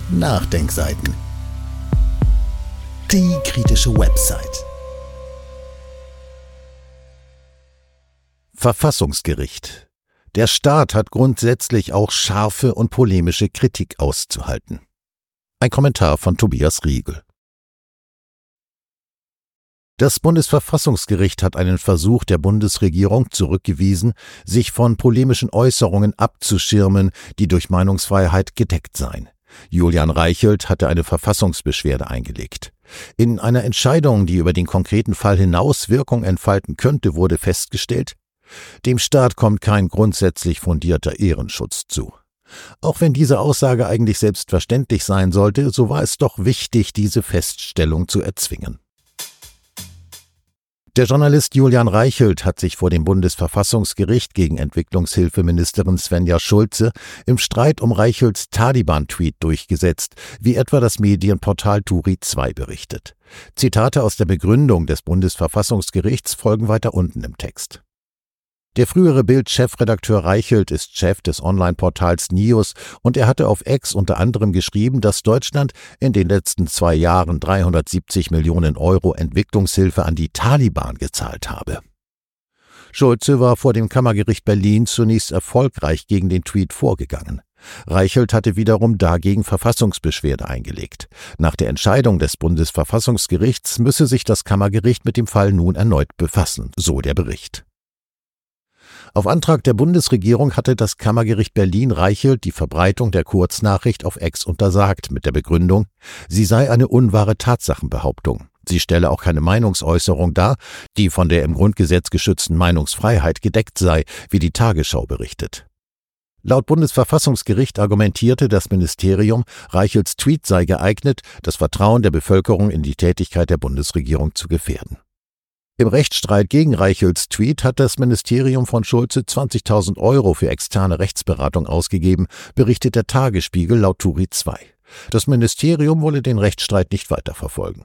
Nachdenkseiten. Die kritische Website. Verfassungsgericht. Der Staat hat grundsätzlich auch scharfe und polemische Kritik auszuhalten. Ein Kommentar von Tobias Riegel. Das Bundesverfassungsgericht hat einen Versuch der Bundesregierung zurückgewiesen, sich von polemischen Äußerungen abzuschirmen, die durch Meinungsfreiheit gedeckt seien. Julian Reichelt hatte eine Verfassungsbeschwerde eingelegt. In einer Entscheidung, die über den konkreten Fall hinaus Wirkung entfalten könnte, wurde festgestellt, dem Staat kommt kein grundsätzlich fundierter Ehrenschutz zu. Auch wenn diese Aussage eigentlich selbstverständlich sein sollte, so war es doch wichtig, diese Feststellung zu erzwingen. Der Journalist Julian Reichelt hat sich vor dem Bundesverfassungsgericht gegen Entwicklungshilfeministerin Svenja Schulze im Streit um Reichelts Taliban-Tweet durchgesetzt, wie etwa das Medienportal Turi 2 berichtet. Zitate aus der Begründung des Bundesverfassungsgerichts folgen weiter unten im Text. Der frühere Bild-Chefredakteur Reichelt ist Chef des Online-Portals Nius und er hatte auf X unter anderem geschrieben, dass Deutschland in den letzten 2 Jahren 370 Millionen Euro Entwicklungshilfe an die Taliban gezahlt habe. Schulze war vor dem Kammergericht Berlin zunächst erfolgreich gegen den Tweet vorgegangen. Reichelt hatte wiederum dagegen Verfassungsbeschwerde eingelegt. Nach der Entscheidung des Bundesverfassungsgerichts müsse sich das Kammergericht mit dem Fall nun erneut befassen, so der Bericht. Auf Antrag der Bundesregierung hatte das Kammergericht Berlin Reichelt die Verbreitung der Kurznachricht auf X untersagt, mit der Begründung, sie sei eine unwahre Tatsachenbehauptung. Sie stelle auch keine Meinungsäußerung dar, die von der im Grundgesetz geschützten Meinungsfreiheit gedeckt sei, wie die Tagesschau berichtet. Laut Bundesverfassungsgericht argumentierte das Ministerium, Reichelts Tweet sei geeignet, das Vertrauen der Bevölkerung in die Tätigkeit der Bundesregierung zu gefährden. Im Rechtsstreit gegen Reichelts Tweet hat das Ministerium von Schulze 20.000 Euro für externe Rechtsberatung ausgegeben, berichtet der Tagesspiegel laut Turi 2. Das Ministerium wolle den Rechtsstreit nicht weiterverfolgen.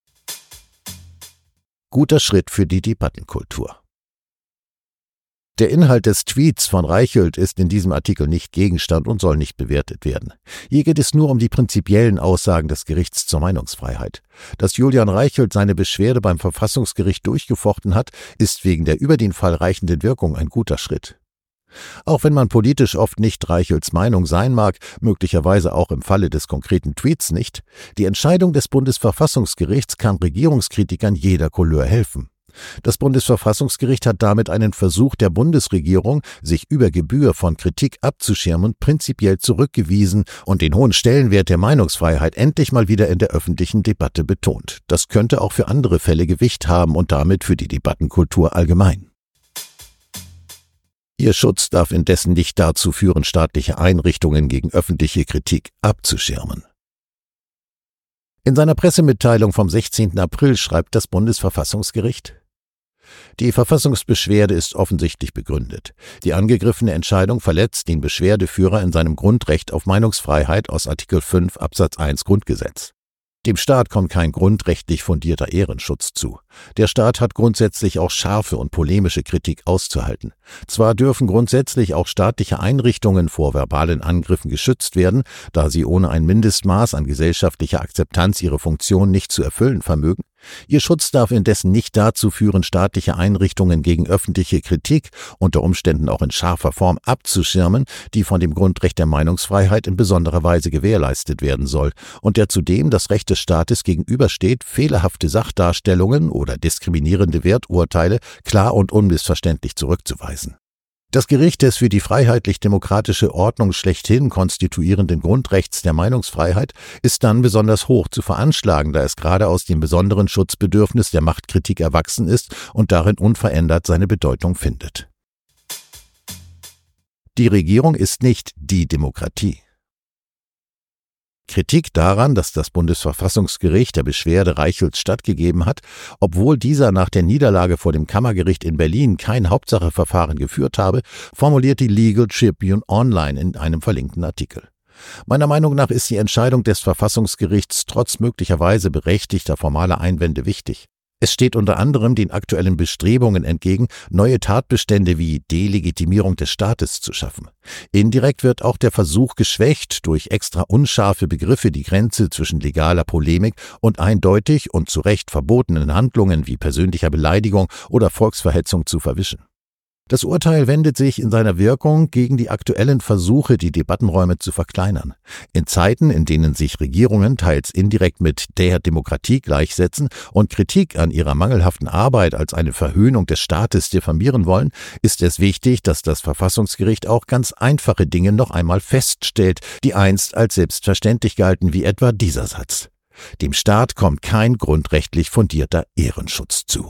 Guter Schritt für die Debattenkultur. Der Inhalt des Tweets von Reichelt ist in diesem Artikel nicht Gegenstand und soll nicht bewertet werden. Hier geht es nur um die prinzipiellen Aussagen des Gerichts zur Meinungsfreiheit. Dass Julian Reichelt seine Beschwerde beim Verfassungsgericht durchgefochten hat, ist wegen der über den Fall reichenden Wirkung ein guter Schritt. Auch wenn man politisch oft nicht Reichelts Meinung sein mag, möglicherweise auch im Falle des konkreten Tweets nicht, die Entscheidung des Bundesverfassungsgerichts kann Regierungskritikern jeder Couleur helfen. Das Bundesverfassungsgericht hat damit einen Versuch der Bundesregierung, sich über Gebühr von Kritik abzuschirmen, prinzipiell zurückgewiesen und den hohen Stellenwert der Meinungsfreiheit endlich mal wieder in der öffentlichen Debatte betont. Das könnte auch für andere Fälle Gewicht haben und damit für die Debattenkultur allgemein. Ihr Schutz darf indessen nicht dazu führen, staatliche Einrichtungen gegen öffentliche Kritik abzuschirmen. In seiner Pressemitteilung vom 16. April schreibt das Bundesverfassungsgericht: Die Verfassungsbeschwerde ist offensichtlich begründet. Die angegriffene Entscheidung verletzt den Beschwerdeführer in seinem Grundrecht auf Meinungsfreiheit aus Artikel 5 Absatz 1 Grundgesetz. Dem Staat kommt kein grundrechtlich fundierter Ehrenschutz zu. Der Staat hat grundsätzlich auch scharfe und polemische Kritik auszuhalten. Zwar dürfen grundsätzlich auch staatliche Einrichtungen vor verbalen Angriffen geschützt werden, da sie ohne ein Mindestmaß an gesellschaftlicher Akzeptanz ihre Funktion nicht zu erfüllen vermögen. Ihr Schutz darf indessen nicht dazu führen, staatliche Einrichtungen gegen öffentliche Kritik, unter Umständen auch in scharfer Form, abzuschirmen, die von dem Grundrecht der Meinungsfreiheit in besonderer Weise gewährleistet werden soll und der zudem das Recht des Staates gegenübersteht, fehlerhafte Sachdarstellungen oder diskriminierende Werturteile klar und unmissverständlich zurückzuweisen. Das Gericht des für die freiheitlich-demokratische Ordnung schlechthin konstituierenden Grundrechts der Meinungsfreiheit ist dann besonders hoch zu veranschlagen, da es gerade aus dem besonderen Schutzbedürfnis der Machtkritik erwachsen ist und darin unverändert seine Bedeutung findet. Die Regierung ist nicht die Demokratie. Kritik daran, dass das Bundesverfassungsgericht der Beschwerde Reichelts stattgegeben hat, obwohl dieser nach der Niederlage vor dem Kammergericht in Berlin kein Hauptsacheverfahren geführt habe, formuliert die Legal Tribune Online in einem verlinkten Artikel. Meiner Meinung nach ist die Entscheidung des Verfassungsgerichts trotz möglicherweise berechtigter formaler Einwände wichtig. Es steht unter anderem den aktuellen Bestrebungen entgegen, neue Tatbestände wie Delegitimierung des Staates zu schaffen. Indirekt wird auch der Versuch geschwächt, durch extra unscharfe Begriffe die Grenze zwischen legaler Polemik und eindeutig und zu Recht verbotenen Handlungen wie persönlicher Beleidigung oder Volksverhetzung zu verwischen. Das Urteil wendet sich in seiner Wirkung gegen die aktuellen Versuche, die Debattenräume zu verkleinern. In Zeiten, in denen sich Regierungen teils indirekt mit der Demokratie gleichsetzen und Kritik an ihrer mangelhaften Arbeit als eine Verhöhnung des Staates diffamieren wollen, ist es wichtig, dass das Verfassungsgericht auch ganz einfache Dinge noch einmal feststellt, die einst als selbstverständlich galten, wie etwa dieser Satz: Dem Staat kommt kein grundrechtlich fundierter Ehrenschutz zu.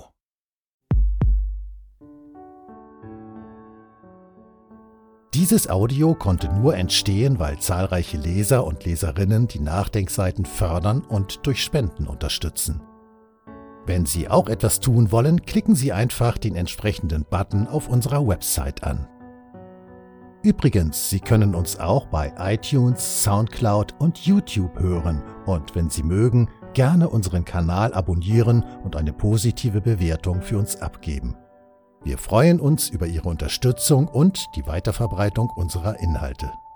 Dieses Audio konnte nur entstehen, weil zahlreiche Leser und Leserinnen die Nachdenkseiten fördern und durch Spenden unterstützen. Wenn Sie auch etwas tun wollen, klicken Sie einfach den entsprechenden Button auf unserer Website an. Übrigens, Sie können uns auch bei iTunes, Soundcloud und YouTube hören und wenn Sie mögen, gerne unseren Kanal abonnieren und eine positive Bewertung für uns abgeben. Wir freuen uns über Ihre Unterstützung und die Weiterverbreitung unserer Inhalte.